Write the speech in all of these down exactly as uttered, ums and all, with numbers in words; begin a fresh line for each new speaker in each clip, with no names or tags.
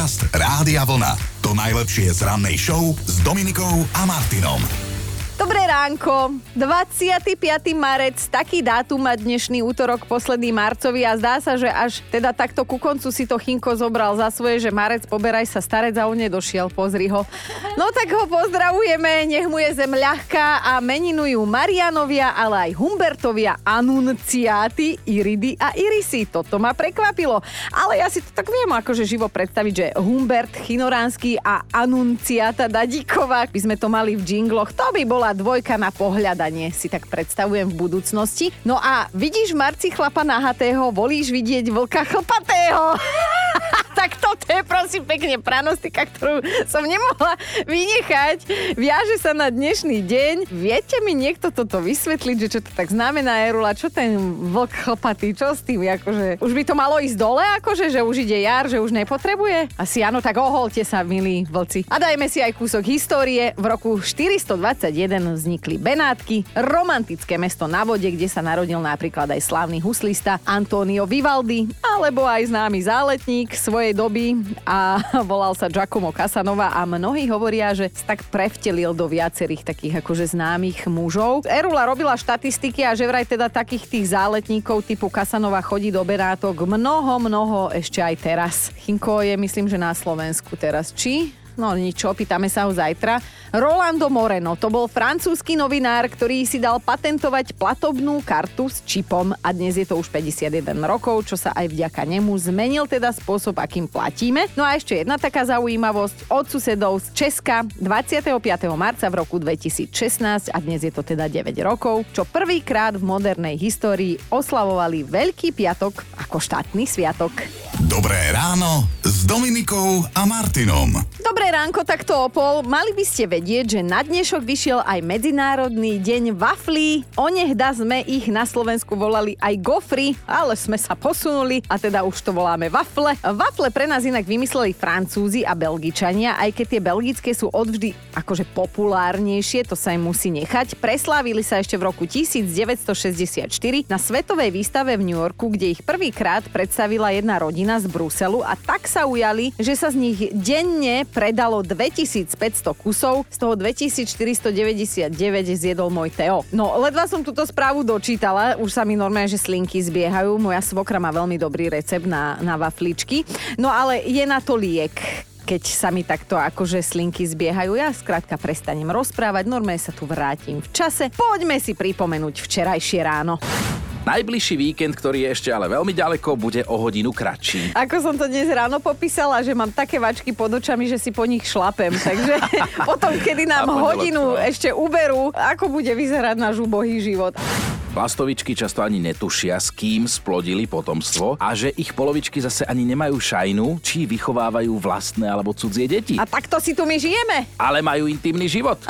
Podcast Rádia Vlna. To najlepšie z rannej show s Dominikou a Martinom.
Dobré ránko, dvadsiateho piateho marec, taký dátum má dnešný útorok, posledný marcový a zdá sa, že až teda takto ku koncu si to Chinko zobral za svoje, že marec, poberaj sa, starec a on nedošiel, pozri ho. No tak ho pozdravujeme, nech mu je zem ľahká a meninujú Marianovia, ale aj Humbertovia, Anunciáty, Iridy a Irisy. Toto ma prekvapilo, ale ja si to tak viem akože živo predstaviť, že Humbert Chinoránsky a Anunciáta Dadíková, by sme to mali v džingloch, to by bola dvojka na pohľadanie, si tak predstavujem v budúcnosti. No a vidíš Marci chlapa nahatého, volíš vidieť vlka chlpatého. Tak toto je prosím pekne pranostika, ktorú som nemohla vynechať. Viaže sa na dnešný deň. Viete mi niekto toto vysvetliť, že čo to tak znamená, Erula? Čo ten vlk chlpatý? Čo s tým? Akože, už by to malo ísť dole? Akože, že už ide jar, že už nepotrebuje? Asi áno, tak oholte sa, milí vlci. A dajme si aj kúsok histórie. V roku štyristodvadsaťjeden vznikli Benátky, romantické mesto na vode, kde sa narodil napríklad aj slávny huslista Antonio Vivaldi, alebo aj známy záletník svojej doby a volal sa Giacomo Casanova a mnohí hovoria, že sa tak prevtelil do viacerých takých akože známych mužov. Erula robila štatistiky a že vraj teda takých tých záletníkov typu Casanova chodí do Benátok mnoho, mnoho ešte aj teraz. Chinko je myslím, že na Slovensku teraz. Či? No nič, opýtame sa ho zajtra. Rolando Moreno, to bol francúzsky novinár, ktorý si dal patentovať platobnú kartu s čipom a dnes je to už päťdesiatjeden rokov, čo sa aj vďaka nemu zmenil teda spôsob, akým platíme. No a ešte jedna taká zaujímavosť od susedov z Česka dvadsiateho piateho marca v roku dvetisícšestnásť a dnes je to teda deväť rokov, čo prvýkrát v modernej histórii oslavovali Veľký piatok ako štátny sviatok.
Dobré ráno s Dominikou a Martinom.
Dobré ránko, takto o pol. Mali by ste vedieť, že na dnešok vyšiel aj Medzinárodný deň waflí. Onehda sme ich na Slovensku volali aj gofry, ale sme sa posunuli a teda už to voláme wafle. Wafle pre nás inak vymysleli Francúzi a Belgičania, aj keď tie belgické sú odvždy akože populárnejšie, to sa im musí nechať. Preslávili sa ešte v roku devätnásťstošesťdesiatštyri na svetovej výstave v New Yorku, kde ich prvýkrát predstavila jedna rodina z Bruselu a tak sa ujali, že sa z nich denne predalo dvetisícpäťsto kusov, z toho dvetisícštyristodeväťdesiatdeväť zjedol môj Teo. No, ledva som túto správu dočítala, už sa mi normálne, že slinky zbiehajú, moja svokra má veľmi dobrý recept na, na wafličky, no ale je na to liek. Keď sa mi takto akože slinky zbiehajú, ja skrátka prestanem rozprávať, normálne sa tu vrátim v čase. Poďme si pripomenúť včerajšie ráno.
Najbližší víkend, ktorý je ešte ale veľmi ďaleko, bude o hodinu kratší.
Ako som to dnes ráno popísala, že mám také vačky pod očami, že si po nich šlapem. Takže potom, kedy nám hodinu ešte uberú, ako bude vyzerať náš ubohý život.
Plastovičky často ani netušia, s kým splodili potomstvo a že ich polovičky zase ani nemajú šajnu, či vychovávajú vlastné alebo cudzie deti.
A takto si tu my žijeme.
Ale majú intimný život.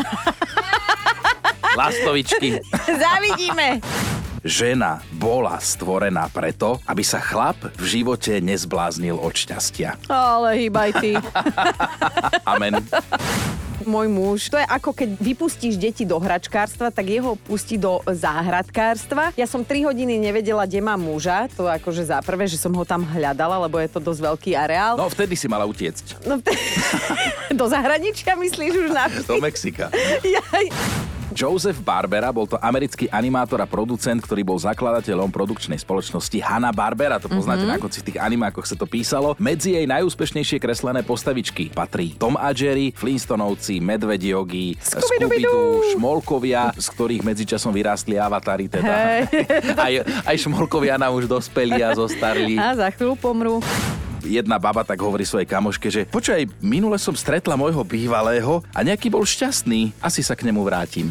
Plastovičky.
Zavidíme.
Žena bola stvorená preto, aby sa chlap v živote nezbláznil od šťastia.
Ale hýbaj ty.
Amen.
Môj muž, to je ako keď vypustíš deti do hračkárstva, tak jeho pustí do záhradkárstva. Ja som tri hodiny nevedela, kde mám muža, to akože za prvé, že som ho tam hľadala, lebo je to dosť veľký areál.
No vtedy si mala utiecť.
No vtedy... Do zahraničia myslíš už na vždy?
Do Mexika.
Jaj.
Joseph Barbera, bol to americký animátor a producent, ktorý bol zakladateľom produkčnej spoločnosti Hanna-Barbera. To poznáte, mm-hmm. na konci tých animákoch sa to písalo. Medzi jej najúspešnejšie kreslené postavičky patrí Tom a Jerry, Flintstonovci, Medvedi Yogi, Scooby-Doo, Šmolkovia, z ktorých medzičasom vyrástli avatári teda. Hey. Aj, aj Šmolkovia nám už dospeli a zostarli.
A za chvíľu pomrú.
Jedna baba tak hovorí svojej kamoške, že počkaj, minule som stretla môjho bývalého a nejaký bol šťastný. Asi sa k nemu vrátim.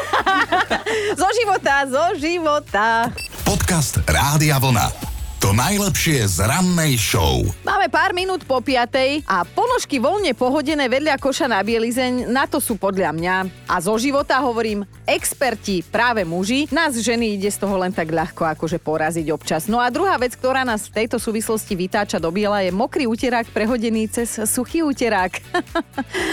Zo života, zo života.
Podcast Rádia Vlna. To najlepšie z rannej show.
Máme pár minút po piatej a ponožky voľne pohodené vedľa koša na bielizeň, na to sú podľa mňa. A zo života hovorím, experti, práve muži, nás ženy ide z toho len tak ľahko akože poraziť občas. No a druhá vec, ktorá nás v tejto súvislosti vytáča do biela, je mokrý uterák prehodený cez suchý uterák.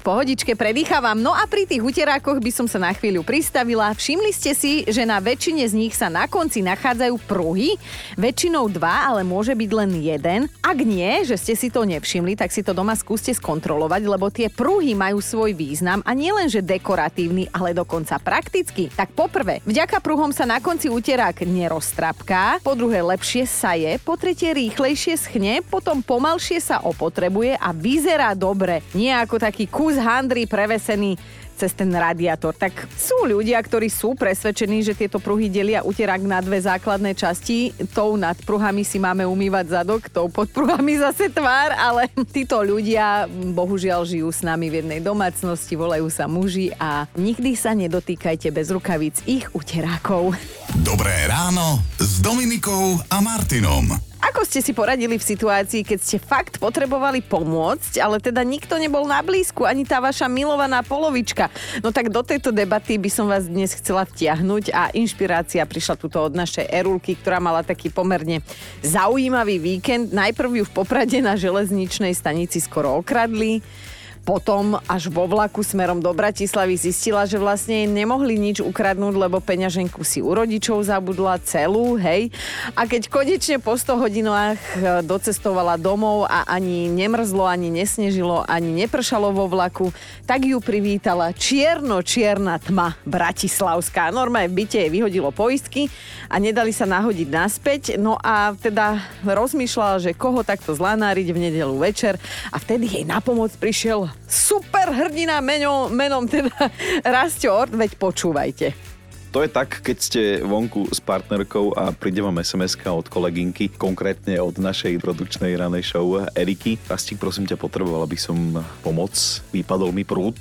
pohodičke, predýchavam. No a pri tých uterákoch by som sa na chvíľu pristavila. Všimli ste si, že na väčšine z nich sa na konci nachádzajú pruhy? Väčšinou dva, ale môže byť len jeden. Ak nie, že ste si to nevšimli, tak si to doma skúste skontrolovať, lebo tie pruhy majú svoj význam a nie len, že dekoratívny, ale dokonca praktický. Tak poprvé, vďaka pruhom sa na konci uterák neroztrapká, po druhé lepšie saje, po tretie rýchlejšie schne, potom pomalšie sa opotrebuje a vyzerá dobre. Nie ako taký kus handry prevesený cez ten radiátor. Tak sú ľudia, ktorí sú presvedčení, že tieto pruhy delia uterák na dve základné časti. Tou nad pruhami si máme umývať zadok, tou pod pruhami zase tvár, ale títo ľudia bohužiaľ žijú s nami v jednej domácnosti, volajú sa muži a nikdy sa nedotýkajte bez rukavíc ich uterákov.
Dobré ráno s Dominikou a Martinom.
Ako ste si poradili v situácii, keď ste fakt potrebovali pomôcť, ale teda nikto nebol na blízku, ani tá vaša milovaná polovička? No tak do tejto debaty by som vás dnes chcela vtiahnuť a inšpirácia prišla tuto od našej Erulky, ktorá mala taký pomerne zaujímavý víkend. Najprv ju v Poprade na železničnej stanici skoro okradli. Potom až vo vlaku smerom do Bratislavy zistila, že vlastne jej nemohli nič ukradnúť, lebo peňaženku si u rodičov zabudla celú, hej. A keď konečne po sto hodinách docestovala domov a ani nemrzlo, ani nesnežilo, ani nepršalo vo vlaku, tak ju privítala čierno-čierna tma bratislavská. Normálne v byte jej vyhodilo poistky a nedali sa nahodiť naspäť. No a teda rozmýšľala, že koho takto zlanáriť v nedeľu večer a vtedy jej na pomoc prišiel super hrdina menom, menom teda Rastio Ort, veď počúvajte.
To je tak, keď ste vonku s partnerkou a príde vám es em eska od kolegynky, konkrétne od našej produkčnej ranej show Eriky. Rastík, prosím ťa, potrebovala by som pomoc. Vypadol mi prúd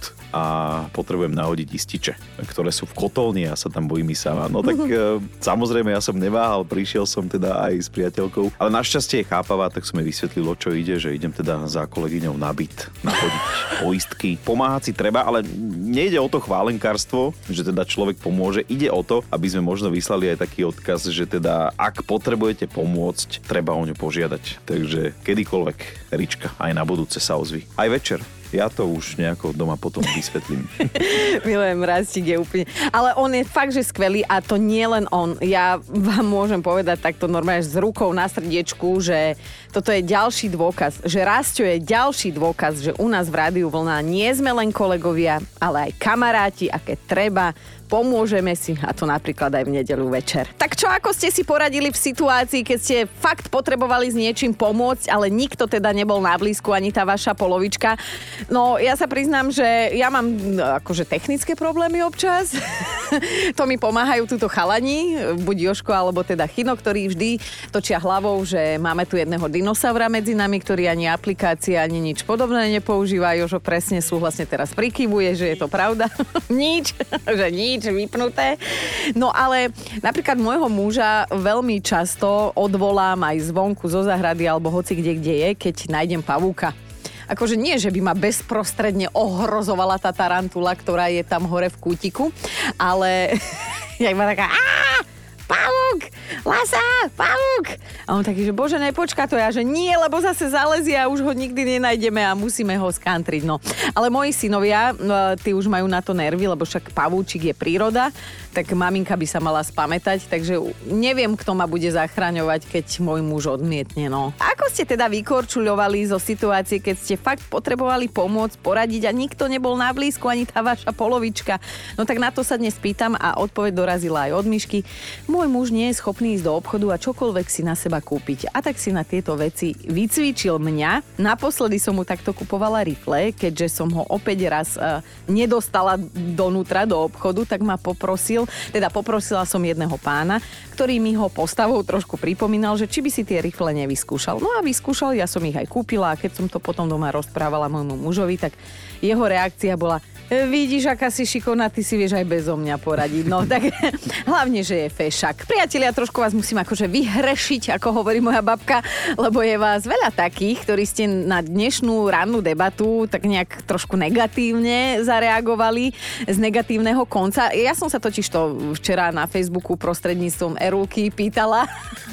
a potrebujem nahodiť ističe, ktoré sú v kotolni a sa tam bojím sama. No tak uh-huh. samozrejme, ja som neváhal, prišiel som teda aj s priateľkou, ale našťastie je chápavá, tak som jej vysvetlil, o čo ide, že idem teda za kolegyňou na byt, nahodiť poistky. Pomáhať si treba, ale nejde o to chválenkárstvo, že teda človek pomôže. Ide o to, aby sme možno vyslali aj taký odkaz, že teda ak potrebujete pomôcť, treba o ňu požiadať. Takže kedykoľvek, Rička, aj na budúce sa ozví. Aj večer. Ja to už nejako doma potom vysvetlím.
Milujem, Rastík je úplne... Ale on je fakt, že skvelý a to nie len on. Ja vám môžem povedať takto normálne s rukou na srdiečku, že toto je ďalší dôkaz, že Rastio je ďalší dôkaz, že u nás v Rádiu Vlna nie sme len kolegovia, ale aj kamaráti a keď treba, pomôžeme si, a to napríklad aj v nedeľu večer. Tak čo, ako ste si poradili v situácii, keď ste fakt potrebovali s niečím pomôcť, ale nikto teda nebol na blízku, ani tá vaša polovička? No, ja sa priznám, že ja mám akože technické problémy občas. To mi pomáhajú túto chalani, buď Jožko, alebo teda Chino, ktorí vždy točia hlavou, že máme tu jedného dinosaura medzi nami, ktorý ani aplikácie, ani nič podobné nepoužíva. Jožo presne súhlasne teraz prikyvuje, že je to pravda. Nič, že nič. Vypnuté. No ale napríklad môjho muža veľmi často odvolám aj zvonku zo záhrady alebo hoci kde, kde je, keď nájdem pavúka. Akože nie, že by ma bezprostredne ohrozovala tá tarantula, ktorá je tam hore v kútiku, ale ja iba taká aaa! Pavúk! Lasa! Pavúk! A on taký, že bože, nepočká to, ja, že nie, lebo zase zalezie a už ho nikdy nenájdeme a musíme ho skantriť, no. Ale moji synovia, tí už majú na to nervy, lebo však pavúčik je príroda, tak maminka by sa mala spamätať, takže neviem, kto ma bude zachraňovať, keď môj muž odmietne, no. Ako ste teda vykorčuľovali zo situácie, keď ste fakt potrebovali pomôcť, poradiť a nikto nebol na blízku, ani tá vaša polovička? No tak na to sa dnes pýtam a odpoveď dorazila aj od Myšky. Môj muž nie je schopný ísť do obchodu a čokoľvek si na seba kúpiť. A tak si na tieto veci vycvičil mňa. Naposledy som mu takto kupovala rifle, keďže som ho opäť raz uh, nedostala donútra do obchodu, tak ma poprosil, teda poprosila som jedného pána, ktorý mi ho postavou trošku pripomínal, že či by si tie rifle nevyskúšal. No a vyskúšal, ja som ich aj kúpila a keď som to potom doma rozprávala môjmu mužovi, tak jeho reakcia bola: Vidíš, aká si šikovná, ty si vieš aj bezo mňa poradiť. No tak hlavne, že je fešak. Priatelia, trošku vás musím akože vyhrešiť, ako hovorí moja babka, lebo je vás veľa takých, ktorí ste na dnešnú rannú debatu tak nejak trošku negatívne zareagovali z negatívneho konca. Ja som sa totiž to včera na Facebooku prostredníctvom Erulky pýtala,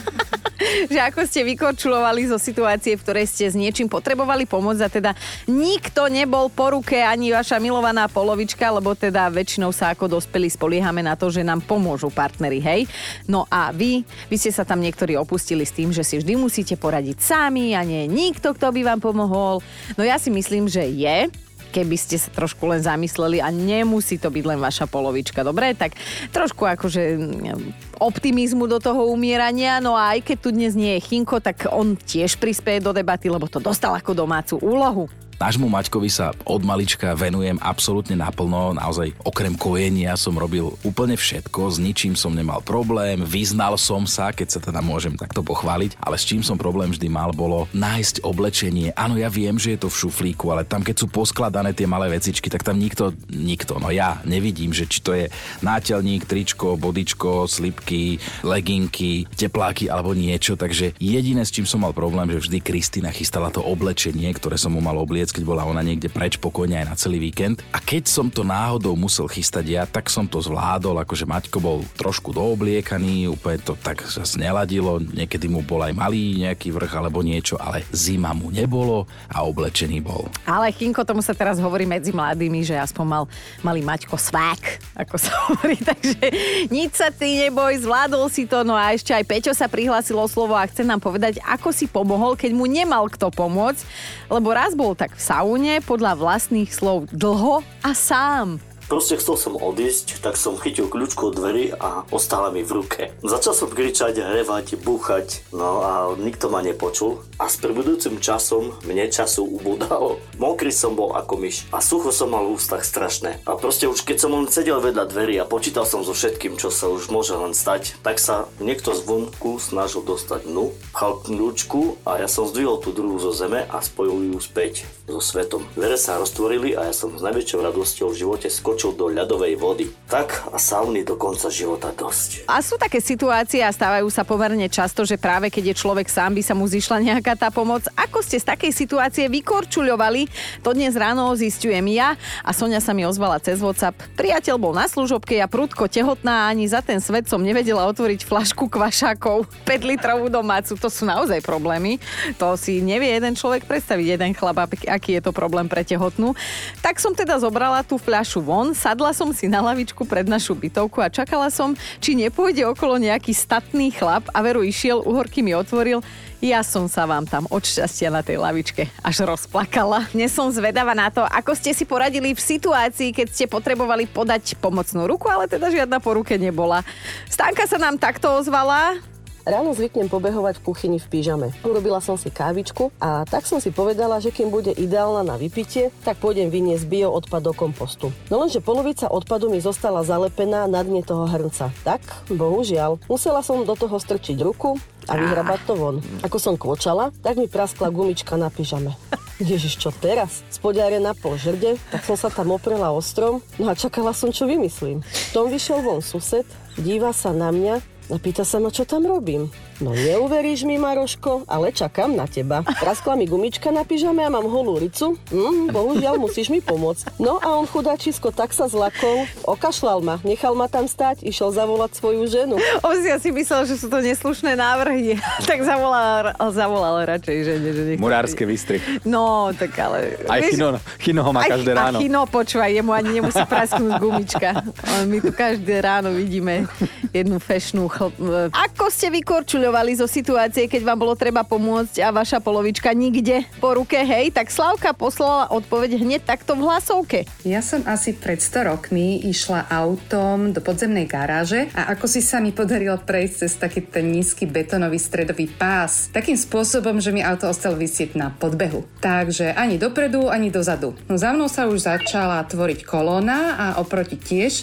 že ako ste vykorčulovali zo situácie, v ktorej ste s niečím potrebovali pomôcť a teda nikto nebol po ruke, ani vaša milovaná polovička, lebo teda väčšinou sa ako dospelí spoliehame na to, že nám pomôžu partneri, hej? No a vy, vy ste sa tam niektorí opustili s tým, že si vždy musíte poradiť sami a nie je nikto, kto by vám pomohol. No ja si myslím, že je, keby ste sa trošku len zamysleli a nemusí to byť len vaša polovička, dobre? Tak trošku akože optimizmu do toho umierania, no a aj keď tu dnes nie je Chinko, tak on tiež prispieje do debaty, lebo to dostal ako domácu úlohu.
Nášmu Maťkovi sa od malička venujem absolútne naplno, naozaj okrem kojenia som robil úplne všetko, s ničím som nemal problém, vyznal som sa, keď sa teda môžem takto pochváliť, ale s čím som problém vždy mal, bolo nájsť oblečenie. Áno, ja viem, že je to v šuflíku, ale tam keď sú poskladané tie malé vecičky, tak tam nikto, nikto, no ja nevidím, že či to je náteľník, tričko, bodičko, slipky, leginky, tepláky alebo niečo, takže jediné, s čím som mal problém, že vždy Kristína chystala to oblečenie, ktoré som mu mal obliecť, keď bola ona niekde preč pokojne aj na celý víkend. A keď som to náhodou musel chystať ja, tak som to zvládol, akože Maťko bol trošku doobliekaný, úplne to tak zase neladilo, niekedy mu bol aj malý nejaký vrch alebo niečo, ale zima mu nebolo a oblečený bol.
Ale Chinko, tomu sa teraz hovorí medzi mladými, že aspoň mal malý Maťko svák, ako sa hovorí, takže nič sa ty neboj, zvládol si to, no a ešte aj Peťo sa prihlásil o slovo a chce nám povedať, ako si pomohol, keď mu nemal kto pomôcť, lebo raz bol tak v saune, podľa vlastných slov dlho a sám.
Proste chcel som odísť, tak som chytil kľúčku od dverí a ostala mi v ruke. Začal som kričať, revať, búchať, no a nikto ma nepočul. A s pribudujúcim časom mne času ubúdalo. Mokrý som bol ako myš a sucho som mal v ústach strašné. A proste už keď som len sedel vedľa dverí a počítal som so všetkým, čo sa už môže len stať, tak sa niekto zvonku snažil dostať dnu, pchal kľúčku a ja som zdvihol tú druhú zo zeme a spojil ju späť so svetom. Dvere sa roztvorili a ja som s najväčšou radosťou v živote skočil do ľadovej vody. Tak a sauny do konca života dosť.
A sú také situácie a stávajú sa pomerne často, že práve keď je človek sám, by sa mu zišla nejaká tá pomoc. Ako ste z takej situácie vykorčuľovali? To dnes ráno zistujem ja a Soňa sa mi ozvala cez WhatsApp. Priateľ bol na služobke, ja prudko tehotná, ani za ten svet som nevedela otvoriť flašku kvašákov päť litrovú domácu. To sú naozaj problémy. To si nevie jeden človek predstaviť, jeden chlap, aký je to problém pre tehotnú. Tak som teda zobrala tú fľašu von, sadla som si na lavičku pred našu bytovku a čakala som, či nepôjde okolo nejaký statný chlap a veru išiel, uhorky mi otvoril. Ja som sa vám tam od šťastia na tej lavičke až rozplakala. Dnes som zvedavá na to, ako ste si poradili v situácii, keď ste potrebovali podať pomocnú ruku, ale teda žiadna po ruke nebola. Stanka sa nám takto ozvala.
Ráno zvyknem pobehovať v kuchyni v pyžame. Urobila som si kávičku a tak som si povedala, že kým bude ideálna na vypitie, tak pôjdem vyniesť bioodpad do kompostu. No lenže polovica odpadu mi zostala zalepená na dne toho hrnca. Tak, bohužiaľ, musela som do toho strčiť ruku a vyhrabať to von. Ako som kvočala, tak mi praskla gumička na pyžame. Ježiš, čo teraz? Spodňare na pol žrde, tak som sa tam oprela o strom, no a čakala som, čo vymyslím. V tom vyšiel von sused, díva sa na mňa a pýta sa ma, čo tam robím. No neuveríš mi, Maroško, ale čakám na teba. Praskla mi gumička na pyžame a mám holú ricu. Mm, bohužiaľ, musíš mi pomôcť. No a on chudáčisko tak sa zlakol, okašľal ma, nechal ma tam stáť, išiel zavolať svoju ženu.
On si asi myslel, že sú to neslušné návrhy. Tak zavolal, zavolal radšej žene. Že
Murárske výstry.
No, tak ale...
Aj vieš, Chino, Chino ho má
aj,
každé ráno.
A Chino, počúvaj, jemu ani nemusí prasknúť gumička. My tu každé ráno vidíme jednu fešnú chl... Ako ste vykorčuľovali zo situácie, keď vám bolo treba pomôcť a vaša polovička nikde po ruke, hej? Tak Slavka poslala odpoveď hneď takto v hlasovke.
Ja som asi pred sto rokmi išla autom do podzemnej garáže a ako si sa mi podarilo prejsť cez taký ten nízky betónový stredový pás takým spôsobom, že mi auto ostalo visieť na podbehu. Takže ani dopredu, ani dozadu. No za mnou sa už začala tvoriť kolóna a oproti tiež.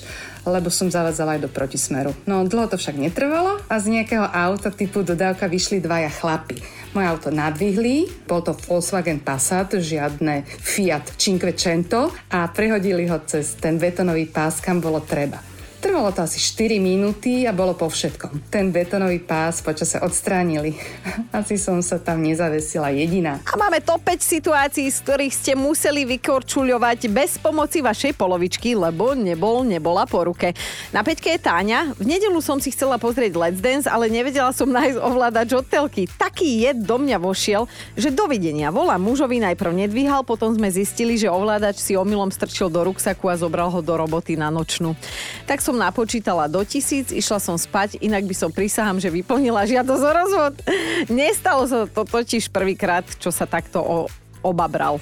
lebo som zavádzala aj do protismeru. No dlho to však netrvalo a z nejakého auta typu dodávka vyšli dvaja chlapi. Moje auto nadvihli, bol to Volkswagen Passat, žiadne Fiat Cinquecento a prehodili ho cez ten betónový pás, kam bolo treba. Trvalo to asi štyri minúty a bolo po všetkom. Ten betónový pás počase odstránili. Asi som sa tam nezavesila jediná.
A máme top päť situácií, z ktorých ste museli vykorčuľovať bez pomoci vašej polovičky, lebo nebol, nebola po ruke. Na päťke je Táňa. V nedeľu som si chcela pozrieť Let's Dance, ale nevedela som nájsť ovládač od telky. Taký jed do mňa vošiel, že dovidenia. Volá mužovi, najprv nedvíhal, potom sme zistili, že ovládač si omylom strčil do ruksaku a zobral ho do roboty na nočnú. Tak som napočítala do tisíc, išla som spať, inak by som prisahám, že vyplnila žiadosť o rozvod. Nestalo sa to totiž prvýkrát, čo sa takto o, obabral.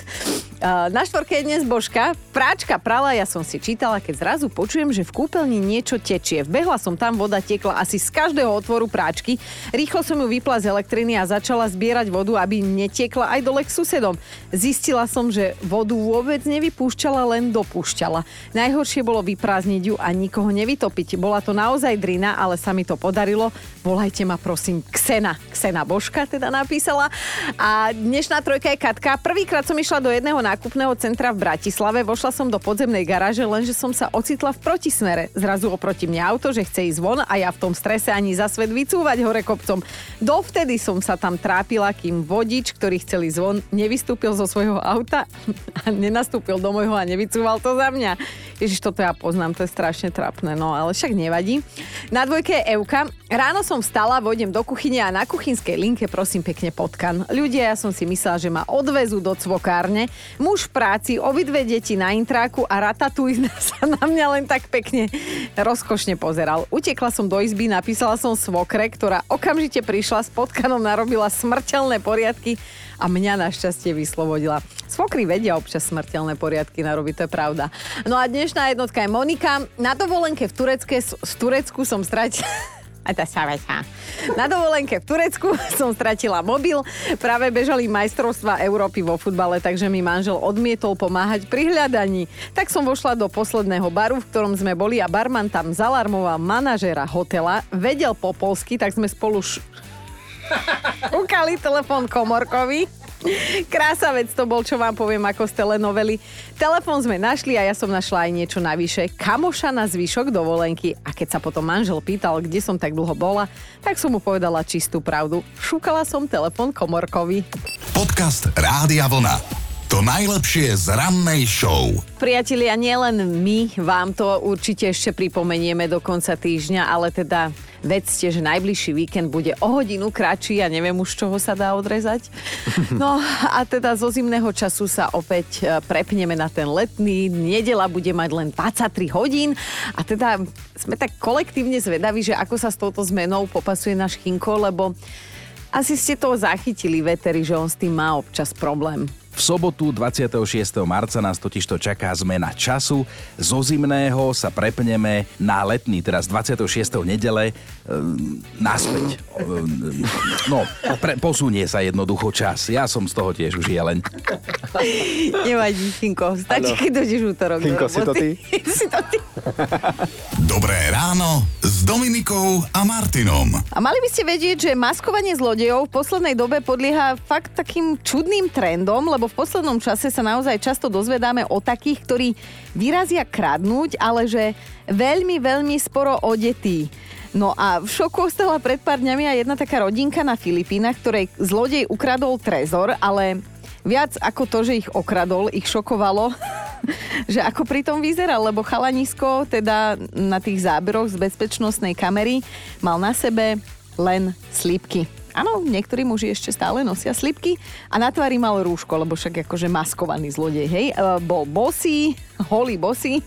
Na štvorke je dnes Božka. Práčka prala, ja som si čítala, keď zrazu počujem, že v kúpeľni niečo tečie. Vbehla som tam, voda tiekla asi z každého otvoru práčky. Rýchlo som ju vypla z elektriny a začala zbierať vodu, aby netiekla aj dole k susedom. Zistila som, že vodu vôbec nevypúšťala, len dopúšťala. Najhoršie bolo vyprázdniť ju a nikoho nevytopiť. Bola to naozaj drina, ale sa mi to podarilo. Volajte ma prosím, Ksena. Ksena Božka teda napísala. A dnešná trojka je Katka. Prvýkrát som išla do jedného nákupného centra v Bratislave, vošla som do podzemnej garáže, lenže som sa ocitla v protismere. Zrazu oproti mne auto, že chce ísť von a ja v tom strese ani za svet vycúvať hore kopcom. Dovtedy som sa tam trápila, kým vodič, ktorý chcel ísť von, nevystúpil zo svojho auta a nenastúpil do môjho a nevycúval to za mňa. Ježiš, toto ja poznám, to je strašne trápne, no ale však nevadí. Na dvojke je Evka. Ráno som vstala, vojdem do kuchyne a na kuchynskej linke prosím pekne potkan. Ľudia, ja som si myslela, že ma odvezú do cvokárne. Muž v práci, obidve deti na intráku a Ratatouille sa na mňa len tak pekne rozkošne pozeral. Utekla som do izby, napísala som svokre, ktorá okamžite prišla, s potkanom narobila smrteľné poriadky a mňa našťastie vyslobodila. Svokry vedia občas smrteľné poriadky narobiť, to je pravda. No a dnešná jednotka je Monika. Na dovolenke v Turecke, v Turecku som stratila... Na dovolenke v Turecku som stratila mobil. Práve bežali majstrovstvá Európy vo futbale, takže mi manžel odmietol pomáhať pri hľadaní. Tak som vošla do posledného baru, v ktorom sme boli a barman tam zalarmoval manažéra hotela. Vedel po polsky, tak sme spolu š... ukali telefón komorkovi. Krásavec to bol, čo vám poviem, ako z telenovely. Telefón sme našli a ja som našla aj niečo navyše. Kamoša na zvyšok dovolenky. A keď sa potom manžel pýtal, kde som tak dlho bola, tak som mu povedala čistú pravdu. Šúkala som telefón komorkovi.
Podcast Rádia Vlna. To najlepšie z rannej show.
Priatelia, nielen my vám to určite ešte pripomenieme do konca týždňa, ale teda vedzte, že najbližší víkend bude o hodinu kratší a neviem už, čoho sa dá odrezať. No a teda zo zimného času sa opäť prepneme na ten letný. Nedeľa bude mať len dvadsaťtri hodín a teda sme tak kolektívne zvedaví, že ako sa s touto zmenou popasuje náš Chinko, lebo asi ste to zachytili, veteri, že on s tým má občas problém.
V sobotu dvadsiateho šiesteho marca nás totižto čaká zmena času. Zo zimného sa prepneme na letný, teraz dvadsiateho šiesteho nedele, e, naspäť. E, no, pre, posunie sa jednoducho čas. Ja som z toho tiež už jeleň.
Nevadí, Chinko. Stačí, keď dojdeš útorok.
Chinko, si to ty?
si to ty.
Dobré ráno s Dominikou a Martinom.
A mali by ste vedieť, že maskovanie zlodejov v poslednej dobe podlieha fakt takým čudným trendom, lebo v poslednom čase sa naozaj často dozvedáme o takých, ktorí vyrazia kradnúť, ale že veľmi, veľmi sporo odetí. No a v šoku ostala pred pár dňami aj jedna taká rodinka na Filipínach, ktorej zlodej ukradol trezor, ale viac ako to, že ich okradol, ich šokovalo, že ako pri tom vyzeral, lebo chalanisko teda na tých záberoch z bezpečnostnej kamery mal na sebe len slípky. Áno, niektorí muži ešte stále nosia slipky a na tvári mal rúško, lebo však akože maskovaný zlodej, hej. E, bol bosý, holý bosý, e,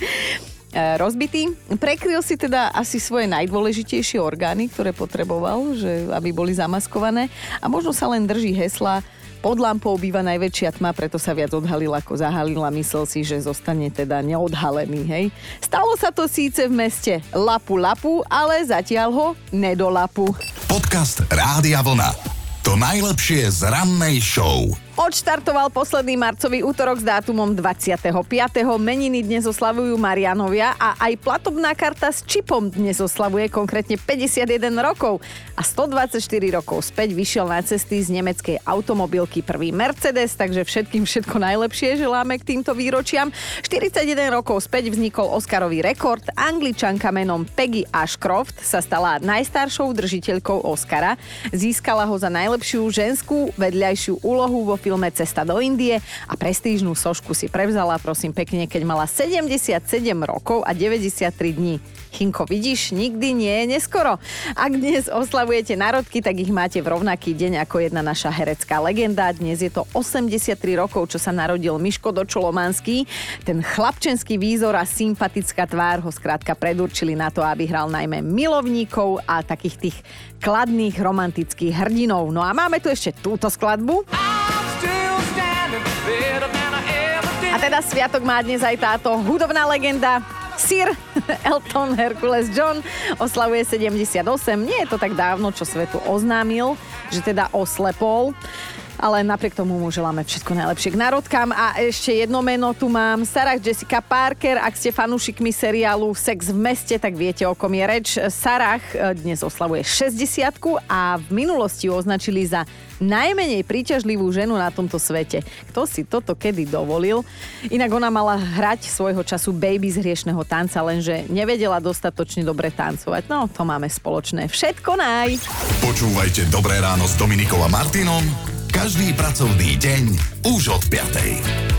rozbitý. Prekryl si teda asi svoje najdôležitejšie orgány, ktoré potreboval, že aby boli zamaskované a možno sa len drží hesla pod lampou býva najväčšia tma, preto sa viac odhalil ako zahalil a myslel si, že zostane teda neodhalený, hej. Stalo sa to síce v meste Lapu Lapu, ale zatiaľ ho nedolapu.
Podcast Rádia Vlna. To najlepšie z rannej show.
Odštartoval posledný marcový útorok s dátumom dvadsiateho piateho Meniny dnes oslavujú Marianovia a aj platobná karta s čipom dnes oslavuje konkrétne päťdesiatjeden rokov. A stodvadsaťštyri rokov späť vyšiel na cesty z nemeckej automobilky prvý Mercedes, takže všetkým všetko najlepšie želáme k týmto výročiam. štyridsaťjeden rokov späť vznikol Oscarový rekord. Angličanka menom Peggy Ashcroft sa stala najstaršou držiteľkou Oscara. Získala ho za najlepšiu ženskú vedľajšiu úlohu vo filme Cesta do Indie a prestížnú sošku si prevzala, prosím pekne, keď mala sedemdesiatsedem rokov a deväťdesiattri dní. Chinko, vidíš, nikdy nie je neskoro. Ak dnes oslavujete narodky, tak ich máte v rovnaký deň ako jedna naša herecká legenda. Dnes je to osemdesiattri rokov, čo sa narodil Miško Dočolomanský. Ten chlapčenský výzor a sympatická tvár ho skrátka predurčili na to, aby hral najmä milovníkov a takých tých kladných romantických hrdinov. No a máme tu ešte túto skladbu. A teda sviatok má dnes aj táto hudobná legenda Sir Elton Hercules John oslavuje sedemdesiatosem. Nie je to tak dávno, čo svetu oznámil, že teda oslepol. Ale napriek tomu mu želáme všetko najlepšie k narodkám. A ešte jedno meno tu mám. Sarah Jessica Parker. Ak ste fanúšikmi seriálu Sex v meste, tak viete, o kom je reč. Sarah dnes oslavuje šesťdesiatku a v minulosti ju označili za najmenej príťažlivú ženu na tomto svete. Kto si toto kedy dovolil? Inak ona mala hrať svojho času Baby z Hriešneho tanca, lenže nevedela dostatočne dobre tancovať. No, to máme spoločné. Všetko naj.
Počúvajte Dobré ráno s Dominikou a Martinom každý pracovný deň už od piatej.